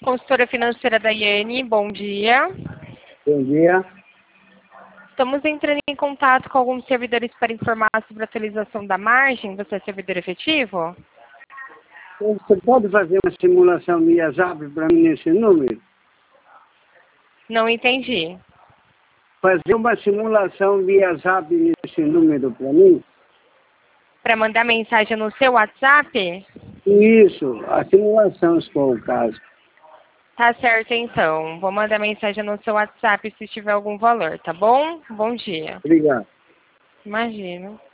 Consultora financeira da Iene, bom dia. Bom dia. Estamos entrando em contato com alguns servidores para informar sobre a atualização da margem. Você é servidor efetivo? Você pode fazer uma simulação via Zap para mim nesse número? Não entendi. Fazer uma simulação via Zap nesse número para mim? Para mandar mensagem no seu WhatsApp? Isso, a simulação, se for o caso. Tá certo, então. Vou mandar mensagem no seu WhatsApp se tiver algum valor, tá bom? Bom dia. Obrigado. Imagino.